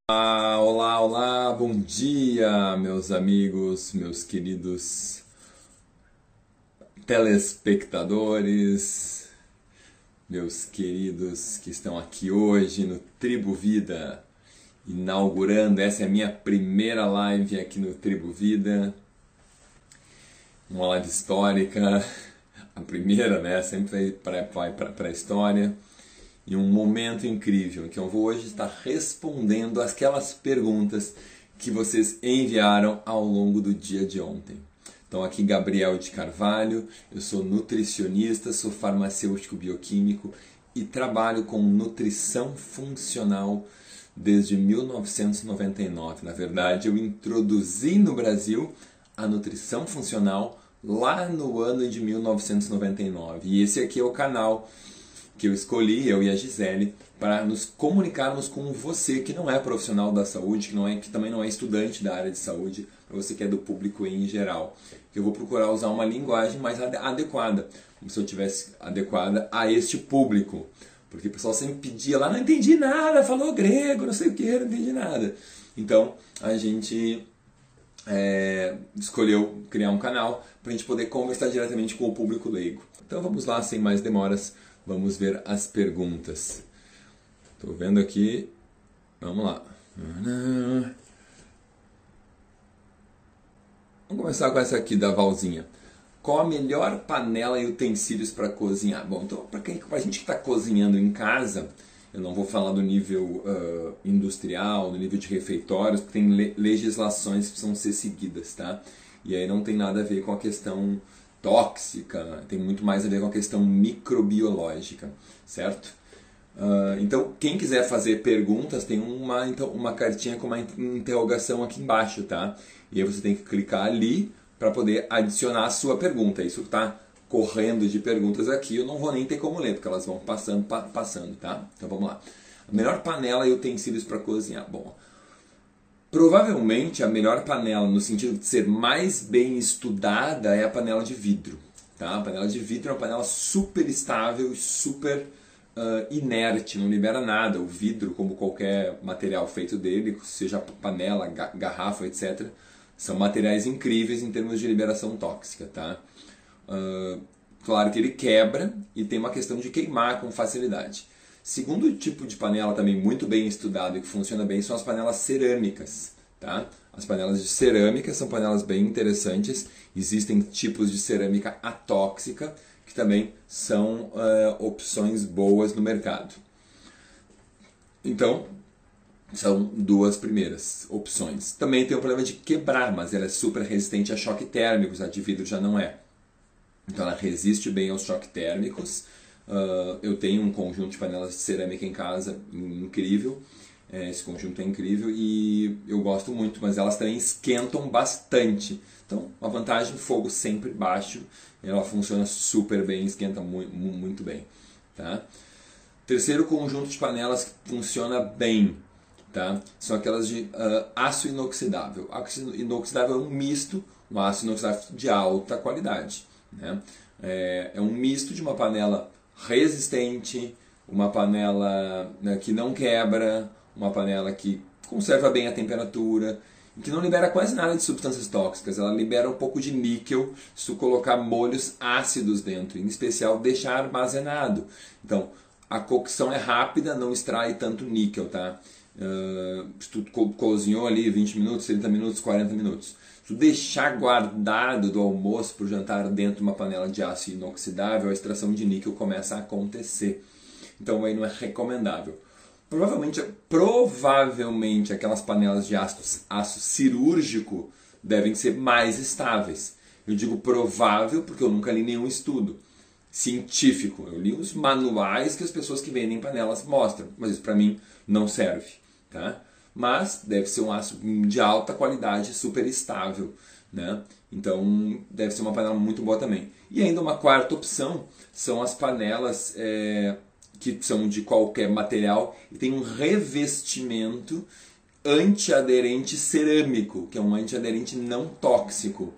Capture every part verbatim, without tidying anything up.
Ah, olá, olá, bom dia, meus amigos, meus queridos telespectadores, meus queridos que estão aqui hoje no Tribo Vida, inaugurando. Essa é a minha primeira live aqui no Tribo Vida, uma live histórica, a primeira, né? Sempre vai para a história. E um momento incrível que eu vou hoje estar respondendo aquelas perguntas que vocês enviaram ao longo do dia de ontem. Então aqui Gabriel de Carvalho, eu sou nutricionista, sou farmacêutico bioquímico e trabalho com nutrição funcional desde mil novecentos e noventa e nove. Na verdade, eu introduzi no Brasil a nutrição funcional lá no ano de mil novecentos e noventa e nove. E esse aqui é o canal que eu escolhi, eu e a Gisele, para nos comunicarmos com você que não é profissional da saúde, que, não é, que também não é estudante da área de saúde, para você que é do público em geral. Eu vou procurar usar uma linguagem mais adequada, como se eu tivesse adequada a este público. Porque o pessoal sempre pedia lá, não entendi nada, falou grego, não sei o que, não entendi nada. Então, a gente é, escolheu criar um canal para a gente poder conversar diretamente com o público leigo. Então vamos lá, sem mais demoras. Vamos ver as perguntas. Estou vendo aqui. Vamos lá. Vamos começar com essa aqui da Valzinha. Qual a melhor panela e utensílios para cozinhar? Bom, então para a gente que está cozinhando em casa, eu não vou falar do nível uh, industrial, do nível de refeitórios, porque tem le legislações que precisam ser seguidas, tá? E aí não tem nada a ver com a questão tóxica, tem muito mais a ver com a questão microbiológica, certo? Uh, então, quem quiser fazer perguntas, tem uma, então, uma cartinha com uma interrogação aqui embaixo, tá? E aí você tem que clicar ali para poder adicionar a sua pergunta. Isso está correndo de perguntas aqui, eu não vou nem ter como ler, porque elas vão passando, pa passando, tá? Então vamos lá. A melhor panela e utensílios para cozinhar. Bom, provavelmente a melhor panela, no sentido de ser mais bem estudada, é a panela de vidro. Tá? A panela de vidro é uma panela super estável e super uh, inerte, não libera nada. O vidro, como qualquer material feito dele, seja panela, garrafa, etcétera, são materiais incríveis em termos de liberação tóxica. Tá? Uh, claro que ele quebra e tem uma questão de queimar com facilidade. Segundo tipo de panela também muito bem estudado e que funciona bem são as panelas cerâmicas. Tá? As panelas de cerâmica são panelas bem interessantes. Existem tipos de cerâmica atóxica que também são uh, opções boas no mercado. Então, são duas primeiras opções. Também tem o problema de quebrar, mas ela é super resistente a choque térmicos, a de vidro já não é. Então ela resiste bem aos choques térmicos. Uh, eu tenho um conjunto de panelas de cerâmica em casa incrível, é, esse conjunto é incrível e eu gosto muito, mas elas também esquentam bastante. Então, a vantagem, fogo sempre baixo, ela funciona super bem, esquenta muito, muito bem. Tá? Terceiro conjunto de panelas que funciona bem, tá? São aquelas de uh, aço inoxidável. Aço inoxidável é um misto, um aço inoxidável de alta qualidade. Né? É, é um misto de uma panela resistente, uma panela, né, que não quebra, uma panela que conserva bem a temperatura, que não libera quase nada de substâncias tóxicas. Ela libera um pouco de níquel se tu colocar molhos ácidos dentro, em especial deixar armazenado. Então, a cocção é rápida, não extrai tanto níquel, tá? Uh, se tu co cozinhou ali vinte minutos, trinta minutos, quarenta minutos. Se tu deixar guardado do almoço para o jantar dentro de uma panela de aço inoxidável, a extração de níquel começa a acontecer. Então aí não é recomendável. Provavelmente, provavelmente aquelas panelas de aço, aço cirúrgico devem ser mais estáveis. Eu digo provável porque eu nunca li nenhum estudo científico. Eu li os manuais que as pessoas que vendem panelas mostram, mas isso para mim não serve. Tá? Mas deve ser um aço de alta qualidade, super estável, né? Então deve ser uma panela muito boa também. E ainda uma quarta opção são as panelas é, que são de qualquer material e tem um revestimento antiaderente cerâmico, que é um antiaderente não tóxico.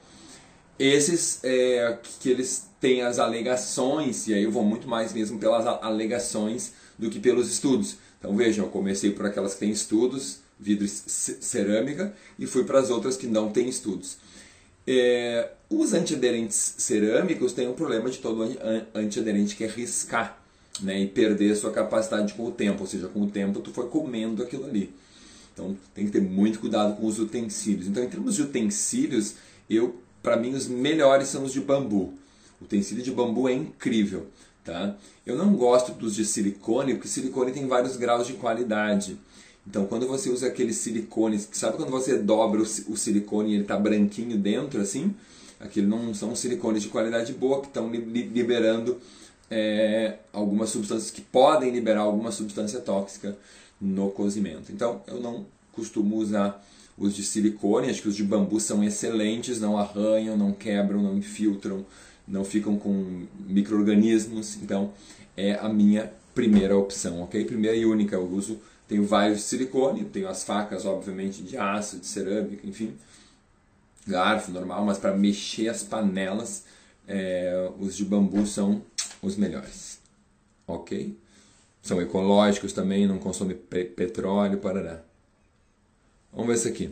Esses é, que eles têm as alegações, e aí eu vou muito mais mesmo pelas alegações do que pelos estudos. Então vejam, eu comecei por aquelas que têm estudos, vidro e cerâmica, e fui para as outras que não têm estudos. É, os antiaderentes cerâmicos têm um problema de todo antiaderente que é riscar, né, e perder a sua capacidade com o tempo, ou seja, com o tempo tu foi comendo aquilo ali. Então tem que ter muito cuidado com os utensílios. Então, em termos de utensílios, eu, para mim, os melhores são os de bambu. O utensílio de bambu é incrível. Tá? Eu não gosto dos de silicone, porque silicone tem vários graus de qualidade. Então, quando você usa aqueles silicones, sabe quando você dobra o silicone e ele está branquinho dentro, assim? Aquilo não são silicones de qualidade boa, que estão liberando é, algumas substâncias que podem liberar alguma substância tóxica no cozimento. Então, eu não costumo usar os de silicone, acho que os de bambu são excelentes, não arranham, não quebram, não infiltram, não ficam com micro-organismos, então é a minha primeira opção, ok? Primeira e única, eu uso, tenho vários de silicone, tenho as facas, obviamente, de aço, de cerâmica, enfim, garfo normal, mas para mexer as panelas, é, os de bambu são os melhores, ok? São ecológicos também, não consomem petróleo, parará. Vamos ver isso aqui.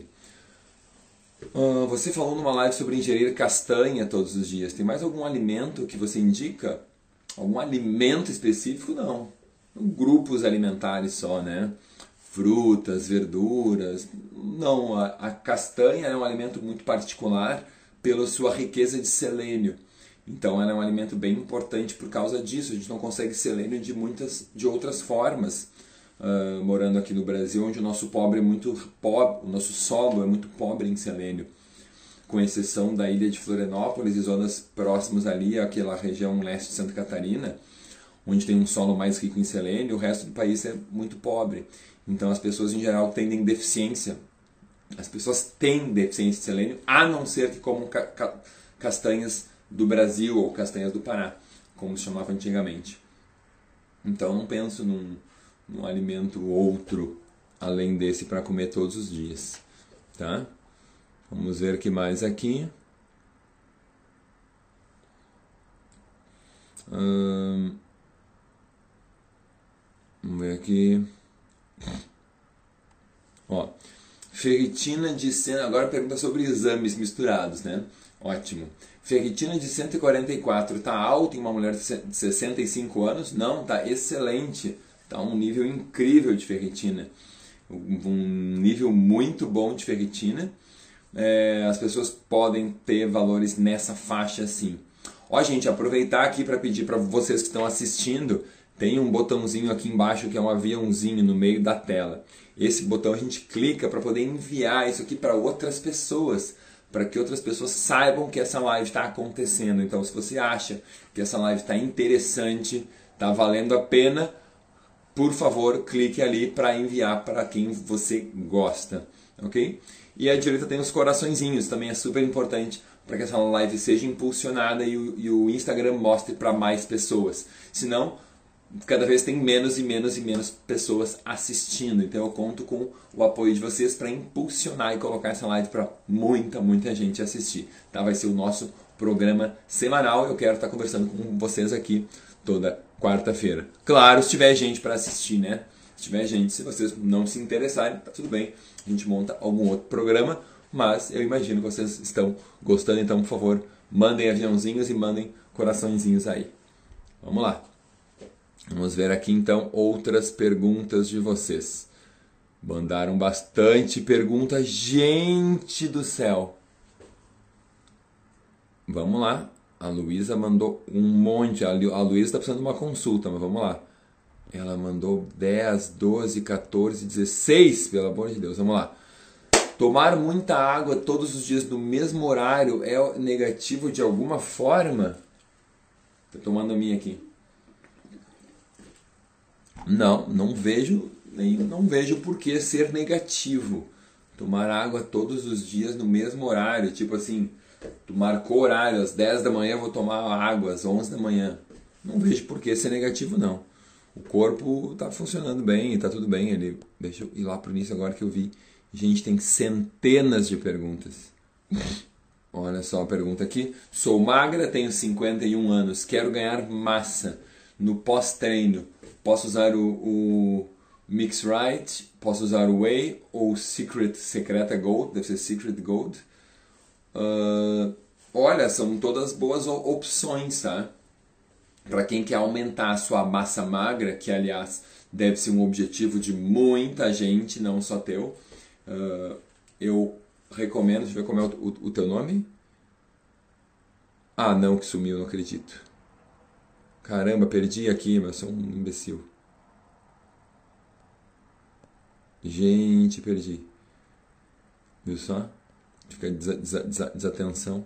Uh, você falou numa live sobre ingerir castanha todos os dias. Tem mais algum alimento que você indica? Algum alimento específico? Não. Grupos alimentares só, né? Frutas, verduras. Não, a, a castanha é um alimento muito particular pela sua riqueza de selênio. Então ela é um alimento bem importante por causa disso. A gente não consegue selênio de muitas de outras formas. Uh, morando aqui no Brasil, onde o nosso pobre é muito pobre, o nosso solo é muito pobre em selênio, com exceção da ilha de Florianópolis e zonas próximas ali, aquela região leste de Santa Catarina, onde tem um solo mais rico em selênio, o resto do país é muito pobre. Então as pessoas em geral têm deficiência, as pessoas têm deficiência de selênio, a não ser que comam ca ca castanhas do Brasil ou castanhas do Pará, como se chamava antigamente. Então não penso num um alimento outro além desse para comer todos os dias, tá? Vamos ver o que mais aqui. Hum, vamos ver aqui. Ó, ferritina de cento... Agora pergunta sobre exames misturados, né? Ótimo. Ferritina de cento e quarenta e quatro está alta em uma mulher de sessenta e cinco anos? Não, está excelente. Está um nível incrível de ferritina, um nível muito bom de ferritina. É, as pessoas podem ter valores nessa faixa sim. Ó, gente, aproveitar aqui para pedir para vocês que estão assistindo, tem um botãozinho aqui embaixo que é um aviãozinho no meio da tela. Esse botão a gente clica para poder enviar isso aqui para outras pessoas, para que outras pessoas saibam que essa live está acontecendo. Então, se você acha que essa live está interessante, está valendo a pena, por favor, clique ali para enviar para quem você gosta, ok? E à direita tem os coraçõezinhos, também é super importante para que essa live seja impulsionada e o, e o Instagram mostre para mais pessoas. Senão, cada vez tem menos e menos e menos pessoas assistindo. Então eu conto com o apoio de vocês para impulsionar e colocar essa live para muita, muita gente assistir. Tá? Vai ser o nosso programa semanal. Eu quero estar conversando com vocês aqui toda quarta-feira. Claro, se tiver gente para assistir, né? Se tiver gente, se vocês não se interessarem, tá tudo bem. A gente monta algum outro programa, mas eu imagino que vocês estão gostando, então, por favor, mandem aviãozinhos e mandem coraçõezinhos aí. Vamos lá. Vamos ver aqui, então, outras perguntas de vocês. Mandaram bastante perguntas. Gente do céu! Vamos lá. A Luísa mandou um monte. A Luísa está precisando de uma consulta, mas vamos lá. Ela mandou dez, doze, quatorze, dezesseis, pelo amor de Deus. Vamos lá. Tomar muita água todos os dias no mesmo horário é negativo de alguma forma? Estou tomando a minha aqui. Não, não vejo, nem, não vejo por que ser negativo. Tomar água todos os dias no mesmo horário, tipo assim... Tu marcou horário, às dez da manhã eu vou tomar água, às onze da manhã. Não vejo por que ser negativo, não. O corpo está funcionando bem, está tudo bem. Ele... Deixa eu ir lá para o início agora que eu vi. Gente, tem centenas de perguntas. Olha só a pergunta aqui. Sou magra, tenho cinquenta e um anos, quero ganhar massa no pós-treino. Posso usar o, o, Mix Right, posso usar o Whey ou Secret, Secreta Gold, deve ser Secret Gold. Uh, olha, são todas boas opções, tá? Para quem quer aumentar a sua massa magra, que aliás deve ser um objetivo de muita gente, não só teu, uh, eu recomendo. Deixa eu ver como é o, o, o teu nome. Ah, não, que sumiu, não acredito. Caramba, perdi aqui, mas sou um imbecil. Gente, perdi. Viu só? Fica desa, desa, desa, desatenção.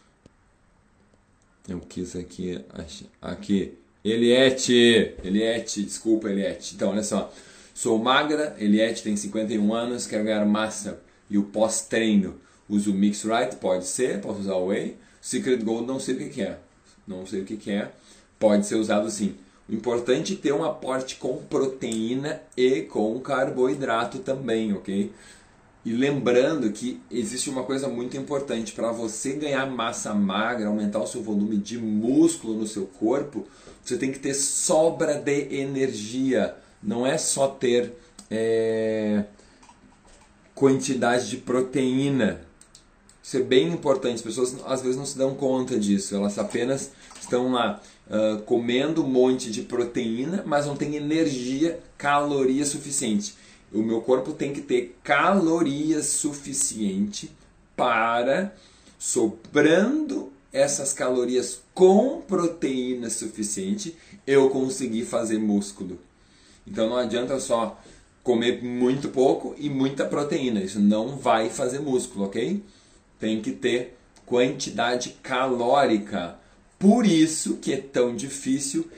Eu quis aqui, aqui, Eliette, Eliette, desculpa Eliette. Então, olha só, sou magra, Eliette tem cinquenta e um anos, quero ganhar massa e o pós-treino. Uso o Mix Right, pode ser, posso usar o Whey. Secret Gold, não sei o que que é, não sei o que que é, pode ser usado sim. O importante é ter um aporte com proteína e com carboidrato também, ok? E lembrando que existe uma coisa muito importante, para você ganhar massa magra, aumentar o seu volume de músculo no seu corpo, você tem que ter sobra de energia. Não é só ter é, quantidade de proteína. Isso é bem importante, as pessoas às vezes não se dão conta disso, elas apenas estão lá uh, comendo um monte de proteína, mas não tem energia, caloria suficiente. O meu corpo tem que ter calorias suficiente para, sobrando essas calorias com proteína suficiente, eu conseguir fazer músculo. Então não adianta só comer muito pouco e muita proteína, isso não vai fazer músculo, ok? Tem que ter quantidade calórica. Por isso que é tão difícil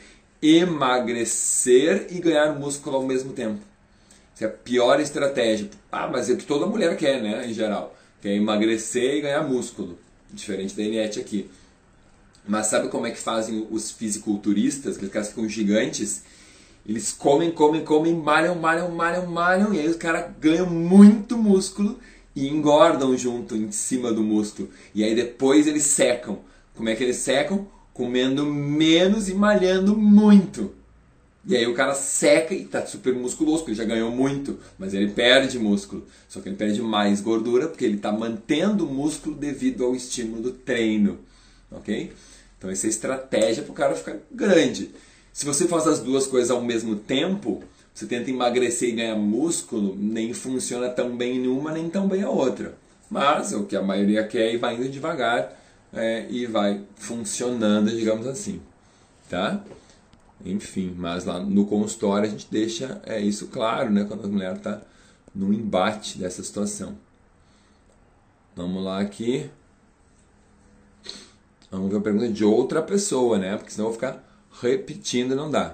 emagrecer e ganhar músculo ao mesmo tempo. Essa é a pior estratégia. Ah, mas é o que toda mulher quer, né, em geral. Quer emagrecer e ganhar músculo. Diferente da Eliette aqui. Mas sabe como é que fazem os fisiculturistas? Aqueles caras que ficam gigantes. Eles comem, comem, comem, malham, malham, malham, malham. E aí os caras ganham muito músculo e engordam junto em cima do músculo. E aí depois eles secam. Como é que eles secam? Comendo menos e malhando muito. E aí o cara seca e tá super musculoso, porque ele já ganhou muito, mas ele perde músculo. Só que ele perde mais gordura, porque ele está mantendo o músculo devido ao estímulo do treino. Ok? Então essa é a estratégia para o cara ficar grande. Se você faz as duas coisas ao mesmo tempo, você tenta emagrecer e ganhar músculo, nem funciona tão bem em uma, nem tão bem a outra. Mas é o que a maioria quer e vai indo devagar é, e vai funcionando, digamos assim. Tá? Enfim, mas lá no consultório a gente deixa é, isso claro, né, quando a mulher está no embate dessa situação. Vamos lá aqui. Vamos ver a pergunta de outra pessoa, né? Porque senão eu vou ficar repetindo e não dá.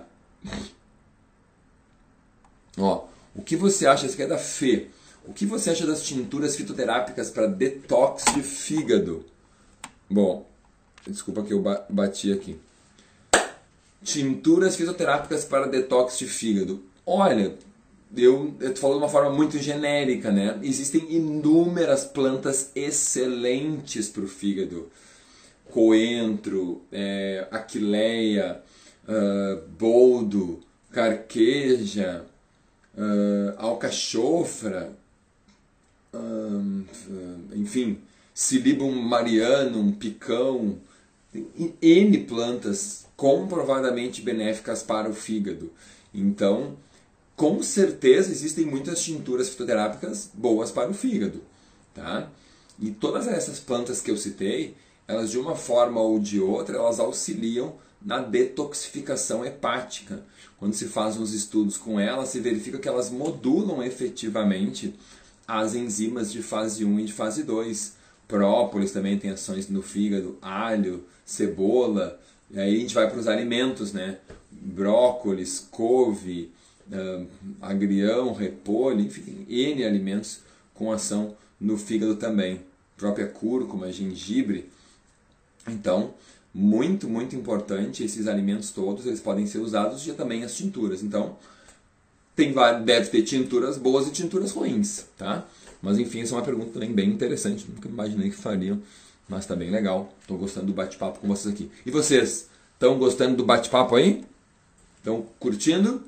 Ó, o que você acha, isso aqui é da Fê. O que você acha das tinturas fitoterápicas para detox de fígado? Bom, desculpa que eu bati aqui. Tinturas fitoterápicas para detox de fígado. Olha, eu estou falando de uma forma muito genérica, né? Existem inúmeras plantas excelentes para o fígado. Coentro, é, aquileia, uh, boldo, carqueja, uh, alcachofra, um, enfim, Silybum marianum, picão, N plantas comprovadamente benéficas para o fígado. Então, com certeza existem muitas tinturas fitoterápicas boas para o fígado, tá? E todas essas plantas que eu citei, elas de uma forma ou de outra, elas auxiliam na detoxificação hepática. Quando se faz uns estudos com elas, se verifica que elas modulam efetivamente as enzimas de fase um e de fase dois. Própolis também tem ações no fígado, alho, cebola. E aí a gente vai para os alimentos, né? Brócolis, couve, uh, agrião, repolho, enfim, N alimentos com ação no fígado também. Própria cúrcuma, gengibre. Então, muito, muito importante, esses alimentos todos, eles podem ser usados e também as tinturas. Então, tem, deve ter tinturas boas e tinturas ruins, tá? Mas enfim, essa é uma pergunta também bem interessante, nunca imaginei que fariam, mas está bem legal. Estou gostando do bate-papo com vocês aqui. E vocês, estão gostando do bate-papo aí? Estão curtindo?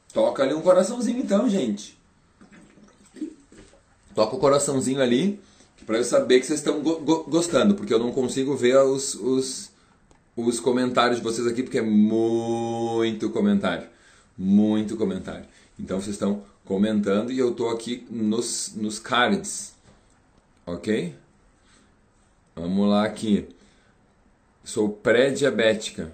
Toca ali um coraçãozinho então, gente. Toca o coraçãozinho ali, para eu saber que vocês estão go go gostando, porque eu não consigo ver os, os, os comentários de vocês aqui, porque é muito comentário. Muito comentário. Então vocês estão comentando e eu estou aqui nos, nos cards. Ok? Vamos lá aqui. Sou pré-diabética.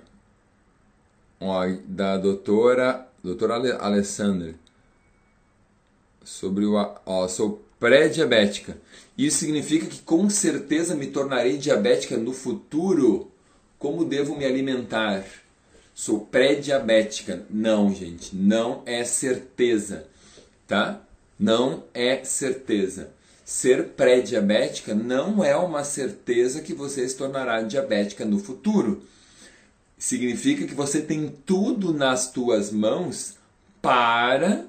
Da doutora, doutora Alessandra. Sobre o... Ó, sou pré-diabética. Isso significa que com certeza me tornarei diabética no futuro? Como devo me alimentar? Sou pré-diabética. Não, gente. Não é certeza. Tá? Não é certeza. Ser pré-diabética não é uma certeza que você se tornará diabética no futuro. Significa que você tem tudo nas tuas mãos para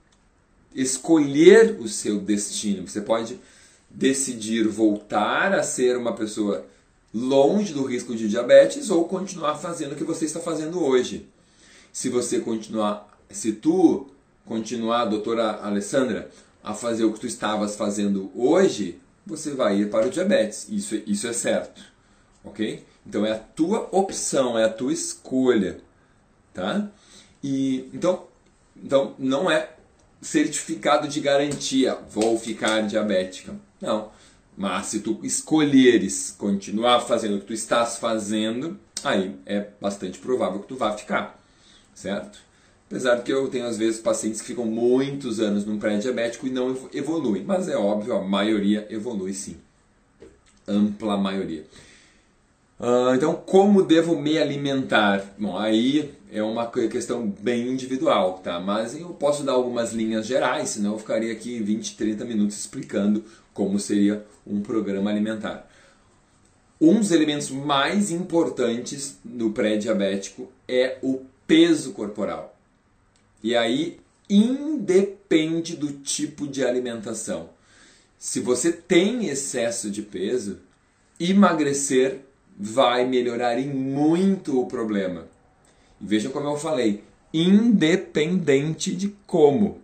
escolher o seu destino. Você pode decidir voltar a ser uma pessoa longe do risco de diabetes ou continuar fazendo o que você está fazendo hoje. Se você continuar, se tu continuar, doutora Alessandra, a fazer o que tu estavas fazendo hoje, você vai ir para o diabetes. Isso, isso é certo. Ok? Então é a tua opção, é a tua escolha. Tá? E, então, então não é certificado de garantia, vou ficar diabética. Não. Mas se tu escolheres continuar fazendo o que tu estás fazendo, aí é bastante provável que tu vá ficar. Certo? Apesar de que eu tenho às vezes pacientes que ficam muitos anos num pré-diabético e não evoluem. Mas é óbvio, a maioria evolui sim. Ampla maioria. Uh, então, como devo me alimentar? Bom, aí é uma questão bem individual, tá? Mas eu posso dar algumas linhas gerais, senão eu ficaria aqui vinte, trinta minutos explicando como seria um programa alimentar. Um dos elementos mais importantes no pré-diabético é o peso corporal. E aí, independe do tipo de alimentação. Se você tem excesso de peso, emagrecer vai melhorar em muito o problema. E veja como eu falei, independente de como.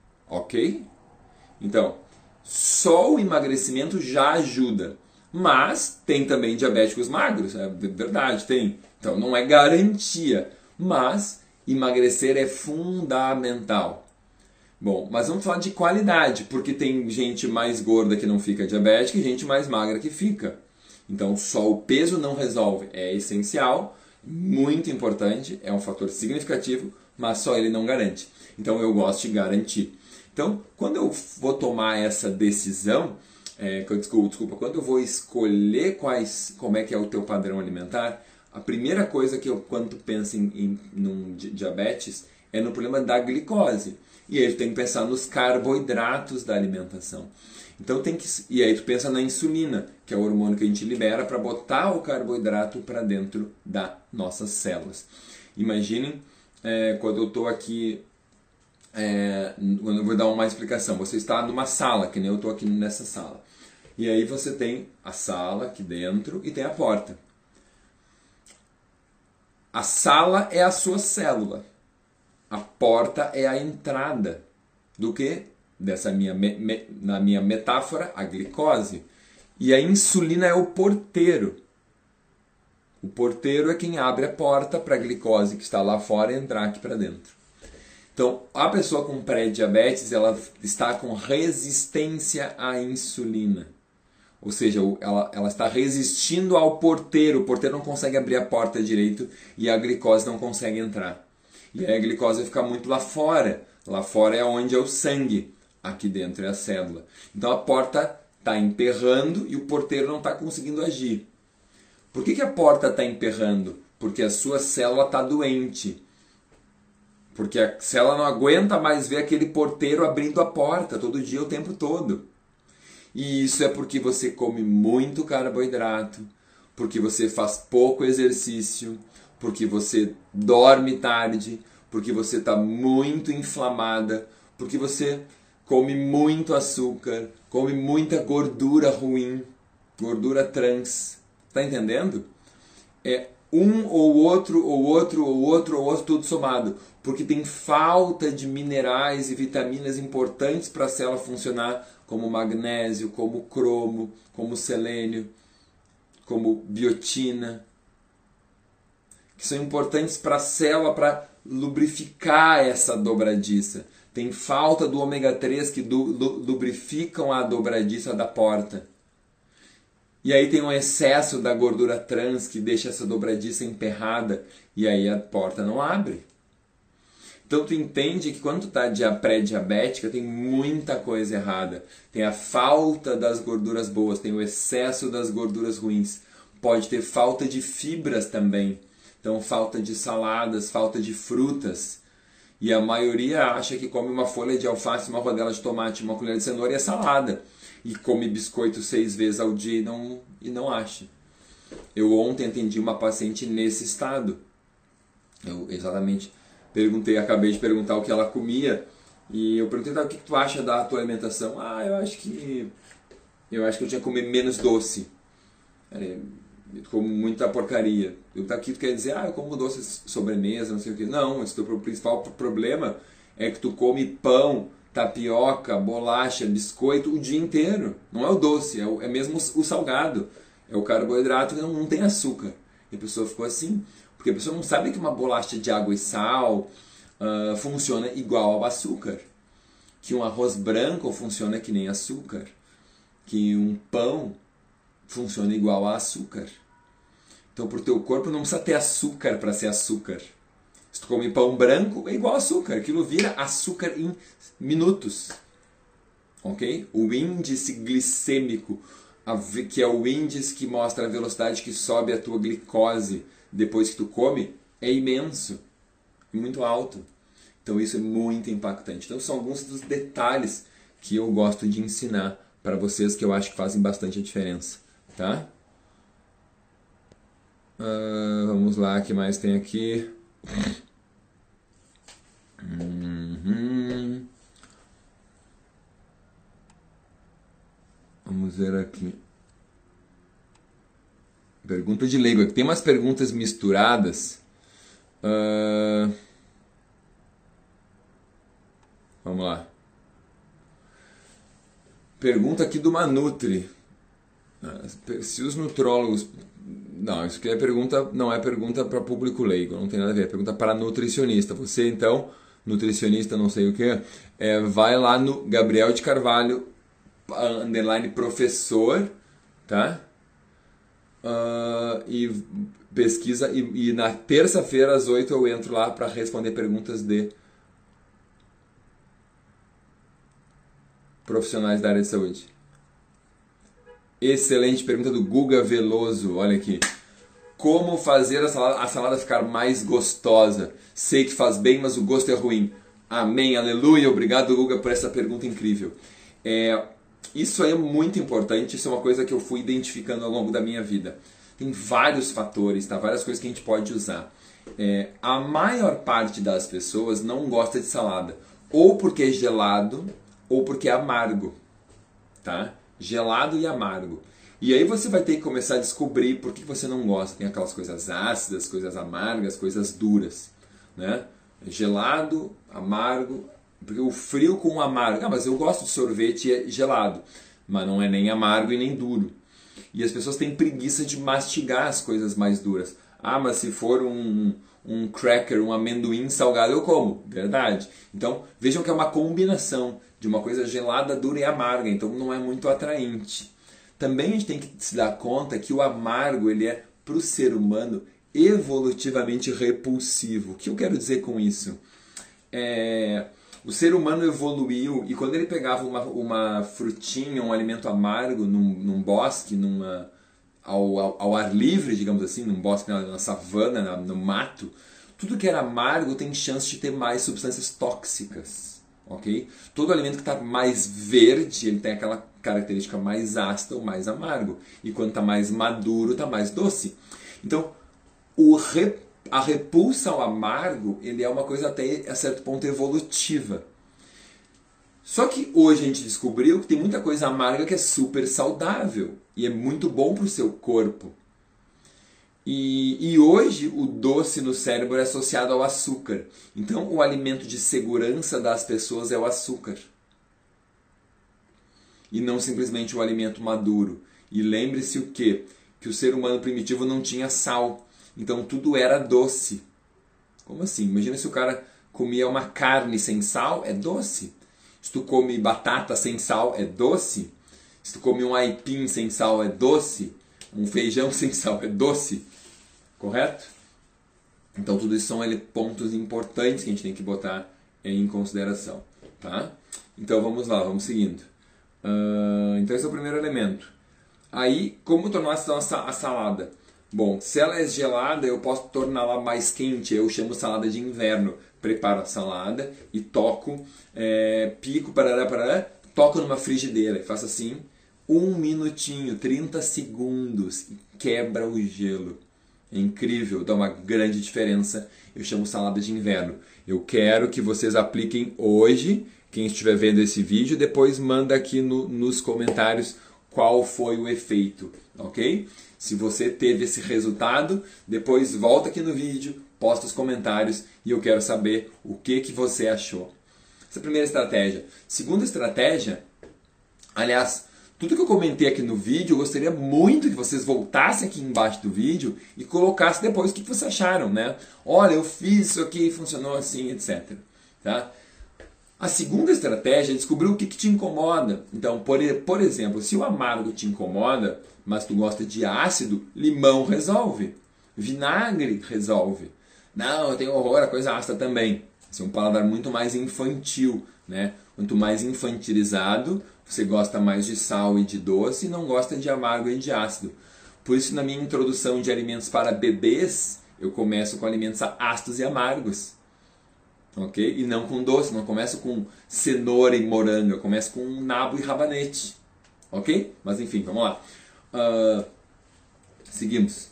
Ok? Então, só o emagrecimento já ajuda. Mas tem também diabéticos magros, é verdade, tem. Então não é garantia, mas emagrecer é fundamental. Bom, mas vamos falar de qualidade, porque tem gente mais gorda que não fica diabética e gente mais magra que fica. Então só o peso não resolve, é essencial, muito importante, é um fator significativo, mas só ele não garante. Então eu gosto de garantir. Então, quando eu vou tomar essa decisão, é, desculpa, desculpa, quando eu vou escolher quais, como é que é o teu padrão alimentar, a primeira coisa que eu, quando tu pensa em, em num diabetes, é no problema da glicose. E aí tu tem que pensar nos carboidratos da alimentação. Então tem que, e aí tu pensa na insulina, que é o hormônio que a gente libera para botar o carboidrato para dentro das nossas células. Imaginem é, quando eu estou aqui, é, quando eu vou dar uma explicação, você está numa sala, que nem eu estou aqui nessa sala. E aí você tem a sala aqui dentro e tem a porta. A sala é a sua célula. A porta é a entrada do que? Dessa minha, me, me, na minha metáfora, a glicose. E a insulina é o porteiro. O porteiro é quem abre a porta para a glicose que está lá fora entrar aqui para dentro. Então, a pessoa com pré-diabetes, ela está com resistência à insulina. Ou seja, ela, ela está resistindo ao porteiro. O porteiro não consegue abrir a porta direito e a glicose não consegue entrar. E aí a glicose vai ficar muito lá fora. Lá fora é onde é o sangue. Aqui dentro é a célula. Então a porta está emperrando e o porteiro não está conseguindo agir. Por que, que a porta está emperrando? Porque a sua célula está doente. Porque a célula não aguenta mais ver aquele porteiro abrindo a porta todo dia, o tempo todo. E isso é porque você come muito carboidrato, porque você faz pouco exercício, porque você dorme tarde, porque você está muito inflamada, porque você come muito açúcar, come muita gordura ruim, gordura trans. Está entendendo? É um ou outro, ou outro, ou outro, ou outro, tudo somado. Porque tem falta de minerais e vitaminas importantes para a célula funcionar, como magnésio, como cromo, como selênio, como biotina, que são importantes para a célula para lubrificar essa dobradiça. Tem falta do ômega três que du, lu, lubrificam a dobradiça da porta. E aí tem um excesso da gordura trans que deixa essa dobradiça emperrada e aí a porta não abre. Então tu entende que quando tu está pré-diabética tem muita coisa errada. Tem a falta das gorduras boas, tem o excesso das gorduras ruins. Pode ter falta de fibras também. Então falta de saladas, falta de frutas. E a maioria acha que come uma folha de alface, uma rodela de tomate, uma colher de cenoura e é salada. E come biscoito seis vezes ao dia e não, e não acha. Eu ontem atendi uma paciente nesse estado. Eu exatamente perguntei, acabei de perguntar o que ela comia. E eu perguntei, tá, o que tu acha da tua alimentação? Ah, eu acho que eu acho que eu tinha que comer menos doce. Eu como muita porcaria. Eu, tá, aqui tu quer dizer, ah, eu como doces sobremesa, não sei o que. Não, esse teu principal problema é que tu come pão, tapioca, bolacha, biscoito o dia inteiro. Não é o doce, é, o, é mesmo o salgado. É o carboidrato que não, não tem açúcar. E a pessoa ficou assim. Porque a pessoa não sabe que uma bolacha de água e sal uh, funciona igual ao açúcar. Que um arroz branco funciona que nem açúcar. Que um pão funciona igual a açúcar. Então, para o teu corpo não precisa ter açúcar para ser açúcar. Se tu come pão branco, é igual a açúcar. Aquilo vira açúcar em minutos. Ok? O índice glicêmico, que é o índice que mostra a velocidade que sobe a tua glicose depois que tu come, é imenso. Muito alto. Então, isso é muito impactante. Então, são alguns dos detalhes que eu gosto de ensinar para vocês, que eu acho que fazem bastante a diferença. Tá? Uh, vamos lá, o que mais tem aqui? Uhum. Vamos ver aqui. Pergunta de leigo. Tem umas perguntas misturadas. Uh, vamos lá. Pergunta aqui do Manutri. Se os nutrólogos... Não, isso aqui é pergunta, não é pergunta para público leigo, não tem nada a ver, é pergunta para nutricionista. Você, então, nutricionista, não sei o que, é, vai lá no Gabriel de Carvalho, underline professor, tá? Uh, e pesquisa, e, e na terça-feira às oito eu entro lá para responder perguntas de profissionais da área de saúde. Excelente pergunta do Guga Veloso, olha aqui. Como fazer a salada, a salada ficar mais gostosa? Sei que faz bem, mas o gosto é ruim. Amém, aleluia, obrigado Guga por essa pergunta incrível. É, isso é muito importante, isso é uma coisa que eu fui identificando ao longo da minha vida. Tem vários fatores, tá? Várias coisas que a gente pode usar. É, a maior parte das pessoas não gosta de salada, ou porque é gelado, ou porque é amargo, tá? Gelado e amargo. E aí você vai ter que começar a descobrir por que você não gosta. Tem aquelas coisas ácidas, coisas amargas, coisas duras, né? Gelado, amargo, porque o frio com o amargo. Ah, mas eu gosto de sorvete gelado, mas não é nem amargo e nem duro. E as pessoas têm preguiça de mastigar as coisas mais duras. Ah, mas se for um, um cracker, um amendoim salgado, eu como. Verdade. Então, vejam que é uma combinação de uma coisa gelada, dura e amarga, então não é muito atraente. Também a gente tem que se dar conta que o amargo ele é, para o ser humano, evolutivamente repulsivo. O que eu quero dizer com isso? É, o ser humano evoluiu e quando ele pegava uma, uma frutinha, um alimento amargo num, num bosque, numa, ao, ao, ao ar livre, digamos assim, num bosque, na, na savana, na, no mato, tudo que era amargo tem chance de ter mais substâncias tóxicas. Okay? Todo alimento que está mais verde, ele tem aquela característica mais ácida ou mais amargo. E quando está mais maduro, está mais doce. Então, o re, a repulsa ao amargo, ele é uma coisa até a certo ponto evolutiva. Só que hoje a gente descobriu que tem muita coisa amarga que é super saudável. E é muito bom para o seu corpo. E, e hoje o doce no cérebro é associado ao açúcar. Então o alimento de segurança das pessoas é o açúcar. E não simplesmente o alimento maduro. E lembre-se o quê? Que o ser humano primitivo não tinha sal. Então tudo era doce. Como assim? Imagina se o cara comia uma carne sem sal, é doce. Se tu come batata sem sal, é doce. Se tu come um aipim sem sal, é doce. Um feijão sem sal, é doce. Correto? Então tudo isso são pontos importantes que a gente tem que botar em consideração. Tá? Então vamos lá, vamos seguindo. Uh, então esse é o primeiro elemento. Aí, como tornar a salada? Bom, se ela é gelada, eu posso torná-la mais quente. Eu chamo salada de inverno. Preparo a salada e toco, é, pico, parará, parará, toco numa frigideira e faço assim, um minutinho, trinta segundos, e quebra o gelo. É incrível, dá uma grande diferença. Eu chamo salada de inverno. Eu quero que vocês apliquem hoje. Quem estiver vendo esse vídeo, depois manda aqui no, nos comentários qual foi o efeito, ok? Se você teve esse resultado, depois volta aqui no vídeo, posta os comentários e eu quero saber o que, que você achou. Essa é a primeira estratégia. Segunda estratégia, aliás, tudo que eu comentei aqui no vídeo, eu gostaria muito que vocês voltassem aqui embaixo do vídeo e colocassem depois o que, que vocês acharam, né? Olha, eu fiz isso aqui, funcionou assim, etcétera. Tá? A segunda estratégia é descobrir o que, que te incomoda. Então, por, por exemplo, se o amargo te incomoda, mas tu gosta de ácido, limão resolve. Vinagre resolve. Não, eu tenho horror a coisa ácida também. Esse é um paladar muito mais infantil, né? Quanto mais infantilizado, você gosta mais de sal e de doce e não gosta de amargo e de ácido. Por isso, na minha introdução de alimentos para bebês, eu começo com alimentos ácidos e amargos. Ok? E não com doce, não começo com cenoura e morango, eu começo com nabo e rabanete. Ok? Mas enfim, vamos lá. Uh, seguimos.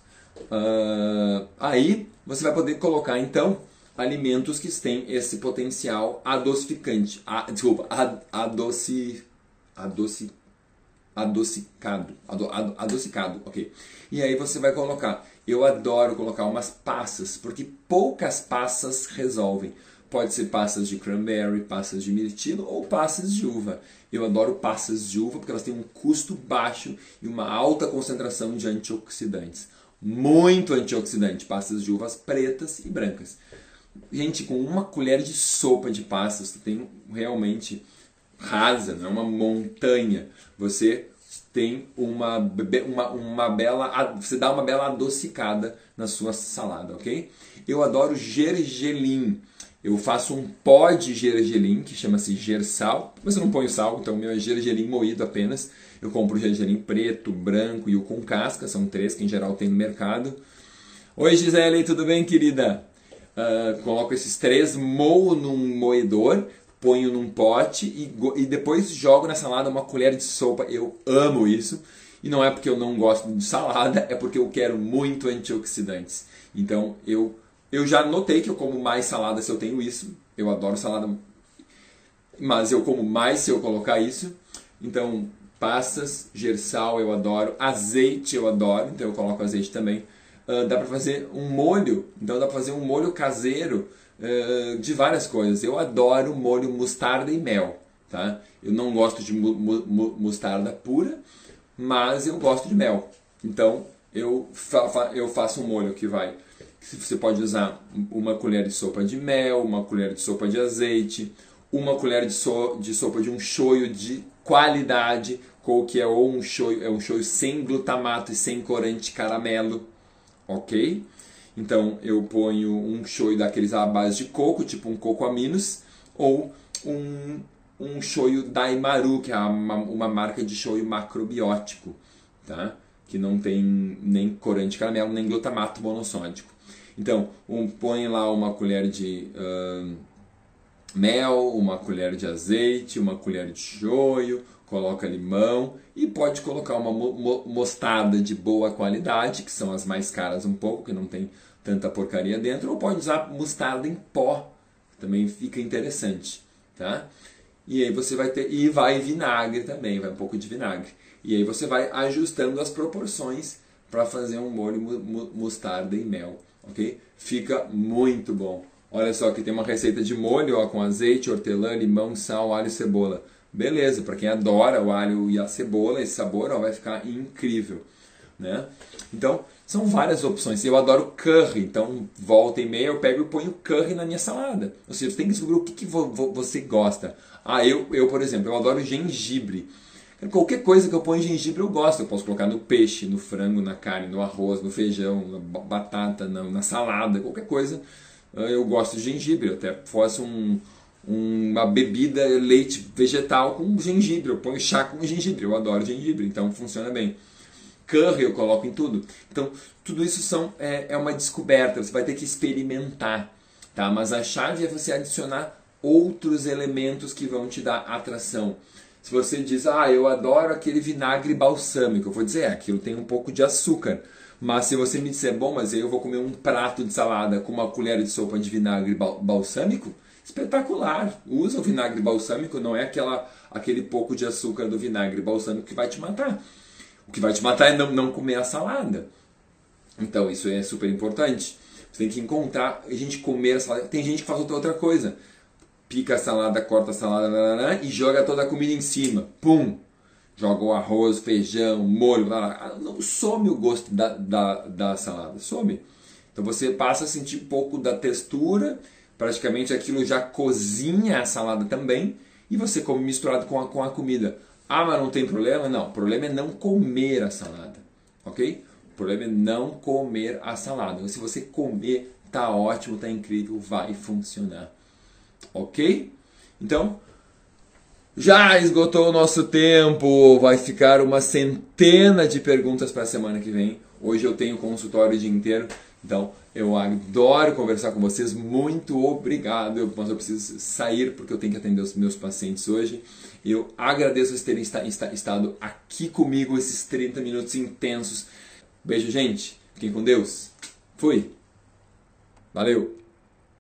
Uh, aí você vai poder colocar então alimentos que têm esse potencial adocificante. A, desculpa, ad, adoci, adoci, adocicado. Ado, ado, adocicado, ok? E aí você vai colocar. Eu adoro colocar umas passas, porque poucas passas resolvem. Pode ser passas de cranberry, passas de mirtilo ou passas de uva. Eu adoro passas de uva porque elas têm um custo baixo e uma alta concentração de antioxidantes. Muito antioxidante. Passas de uvas pretas e brancas. Gente, com uma colher de sopa de passas, tu tem realmente rasa, não é uma montanha. Você tem uma, uma, uma bela, você dá uma bela adocicada na sua salada, ok? Eu adoro gergelim. Eu faço um pó de gergelim, que chama-se gersal, mas eu não ponho sal, então o meu é gergelim moído apenas. Eu compro o gergelim preto, branco e o com casca, são três que em geral tem no mercado. Oi Gisele, tudo bem, querida? Uh, coloco esses três, moo num moedor, ponho num pote e, e depois jogo na salada uma colher de sopa. Eu amo isso. E não é porque eu não gosto de salada, é porque eu quero muito antioxidantes. Então eu... Eu já notei que eu como mais salada se eu tenho isso. Eu adoro salada, mas eu como mais se eu colocar isso. Então, passas, gersal eu adoro, azeite eu adoro, então eu coloco azeite também. Uh, dá para fazer um molho, então dá para fazer um molho caseiro uh, de várias coisas. Eu adoro molho mostarda e mel, tá? Eu não gosto de mu mu mostarda pura, mas eu gosto de mel. Então, eu, fa fa eu faço um molho que vai... Você pode usar uma colher de sopa de mel, uma colher de sopa de azeite, uma colher de, so, de sopa de um shoyu de qualidade, que é ou um shoyu, é um shoyu sem glutamato e sem corante caramelo, ok? Então eu ponho um shoyu daqueles à base de coco, tipo um coco aminos, ou um, um shoyu Daimaru, que é uma, uma marca de shoyu macrobiótico, tá? Que não tem nem corante caramelo, nem glutamato monossódico. Então, um, põe lá uma colher de uh, mel, uma colher de azeite, uma colher de shoyu, coloca limão e pode colocar uma mo mo mostarda de boa qualidade, que são as mais caras um pouco, que não tem tanta porcaria dentro, ou pode usar mostarda em pó, também fica interessante, tá? E aí você vai ter, e vai vinagre também, vai um pouco de vinagre. E aí você vai ajustando as proporções para fazer um molho mu mu mostarda e mel, ok? Fica muito bom. Olha só, aqui tem uma receita de molho, ó, com azeite, hortelã, limão, sal, alho e cebola. Beleza, para quem adora o alho e a cebola, esse sabor, ó, vai ficar incrível, né? Então, são várias opções. Eu adoro curry, então volta e meia eu pego e ponho curry na minha salada. Ou seja, você tem que descobrir o que, que vo vo você gosta. Ah, eu, eu, por exemplo, eu adoro gengibre. Qualquer coisa que eu ponho gengibre eu gosto. Eu posso colocar no peixe, no frango, na carne, no arroz, no feijão, na batata, na, na salada, qualquer coisa. Eu gosto de gengibre. Eu até faço um, uma bebida, leite vegetal com gengibre. Eu ponho chá com gengibre. Eu adoro gengibre, então funciona bem. Curry eu coloco em tudo. Então, tudo isso são, é, é uma descoberta. Você vai ter que experimentar. Tá? Mas a chave é você adicionar outros elementos que vão te dar atração. Se você diz, ah, eu adoro aquele vinagre balsâmico, eu vou dizer, é, aquilo tem um pouco de açúcar. Mas se você me disser, bom, mas aí eu vou comer um prato de salada com uma colher de sopa de vinagre balsâmico, espetacular. Usa o vinagre balsâmico, não é aquela, aquele pouco de açúcar do vinagre balsâmico que vai te matar. O que vai te matar é não, não comer a salada. Então isso é super importante. Você tem que encontrar, a gente comer a salada. Tem gente que faz outra coisa. Pica a salada, corta a salada nanana, e joga toda a comida em cima. Pum! Joga o arroz, feijão, molho. Não, some o gosto da, da, da salada. Some. Então você passa a sentir um pouco da textura. Praticamente aquilo já cozinha a salada também. E você come misturado com a, com a comida. Ah, mas não tem problema? Não. O problema é não comer a salada. Ok? O problema é não comer a salada. Então, se você comer, tá ótimo, tá incrível, vai funcionar. Ok? Então, já esgotou o nosso tempo. Vai ficar uma centena de perguntas para a semana que vem. Hoje eu tenho consultório o dia inteiro. Então, eu adoro conversar com vocês. Muito obrigado. Mas eu preciso sair porque eu tenho que atender os meus pacientes hoje. Eu agradeço vocês terem estado aqui comigo esses trinta minutos intensos. Beijo, gente. Fiquem com Deus. Fui. Valeu.